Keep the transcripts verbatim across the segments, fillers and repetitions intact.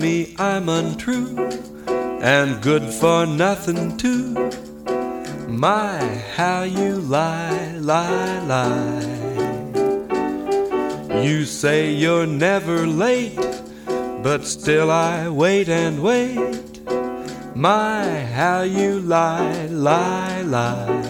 me I'm untrue and good for nothing too. My, how you lie, lie, lie. You say you're never late, but still I wait and wait. My, how you lie, lie, lie.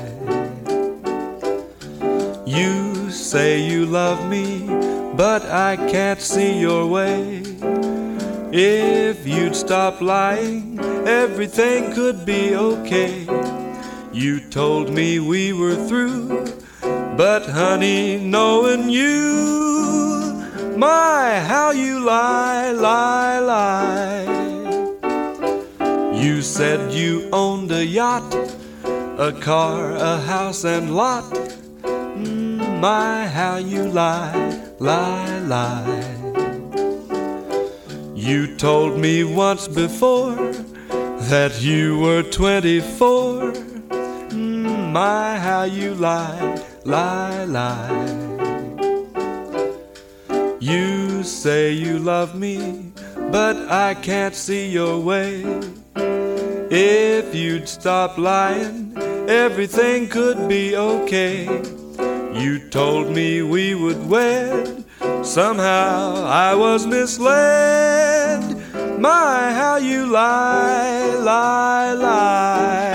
You say you love me, but I can't see your way. If you'd stop lying, everything could be okay. You told me we were through, but honey, knowing you, my, how you lie, lie, lie. You said you owned a yacht, a car, a house and lot. Mm, my, how you lie, lie, lie. You told me once before that you were twenty-four. Mm, my, how you lie, lie, lie. You say you love me, but I can't see your way. If you'd stop lying, everything could be okay. You told me we would wed, somehow I was misled. My, how you lie, lie, lie.